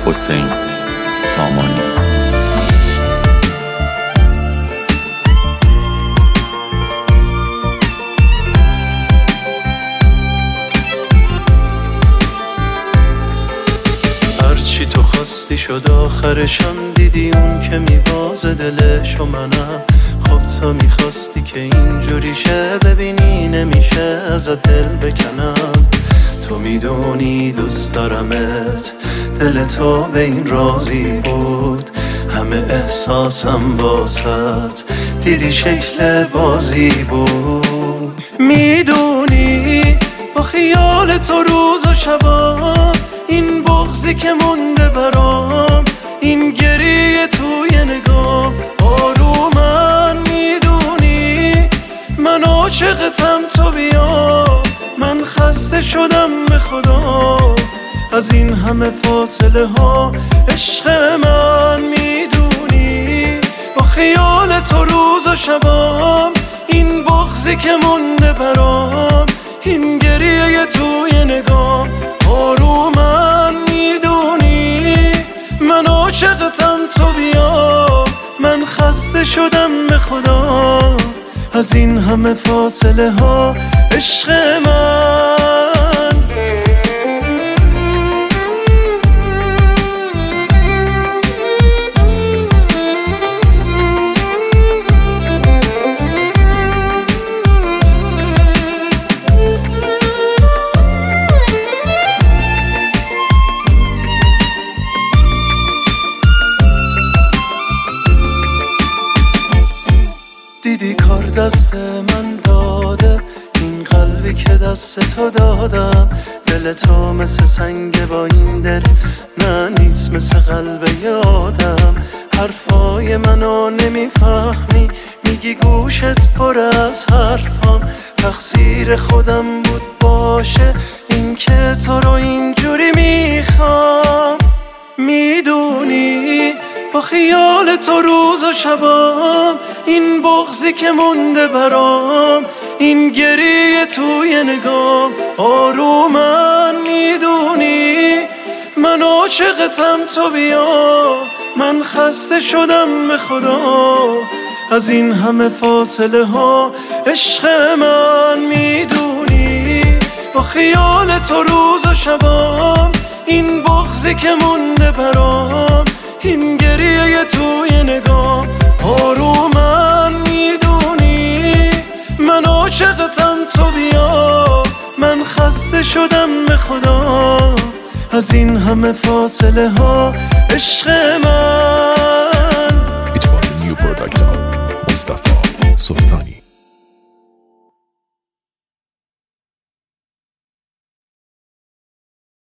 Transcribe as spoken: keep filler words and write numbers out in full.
حسین سامانی. هرچی تو خواستی شد آخرشم، دیدی اون که میبازه دلش و منم. خب تو میخواستی که اینجوری شه، ببینی نمیشه ازت دل بکنم. تو میدونی دوست دارمت، دل تو به این راضی بود. همه احساسم واسط دیدی شکل بازی بود. میدونی با خیال تو روز و شبام، این بغضی که مونده برام، این گریه توی نگام آرومن. میدونی من عاشقتم، تو بیا، من خسته شدم به خدا از این همه فاصله ها. عشق من میدونی با خیال تو روز و شبام، این بغضی که مونده برام، این گریه توی نگام آرومن. میدونی من عاشقتم، تو بیا، من خسته شدم به خدا از این همه فاصله ها. عشق من دیدی کار دست من داده، این قلبی که دست تو دادم. دل تو مثل سنگ با این دل، نه نیست مثل قلب یادم. حرفای منو نمیفهمی، میگی گوشت پر از حرفام. تقصیر خودم بود باشه این که تو رو اینجوری میخوام. میدونی با خیال تو روز و شبام، این بغضی که مونده برام، این گریه توی نگام آرومن. میدونی من عاشقتم، تو بیا، من خسته شدم به خدا از این همه فاصله ها. عشق من میدونی با خیال تو روز و شبام، این بغضی که مونده برام، این گریه توی نگام آرومن. میدونی من عاشقتم، تو بیا، من خسته شدم به خدا از این همه فاصله ها. عشق من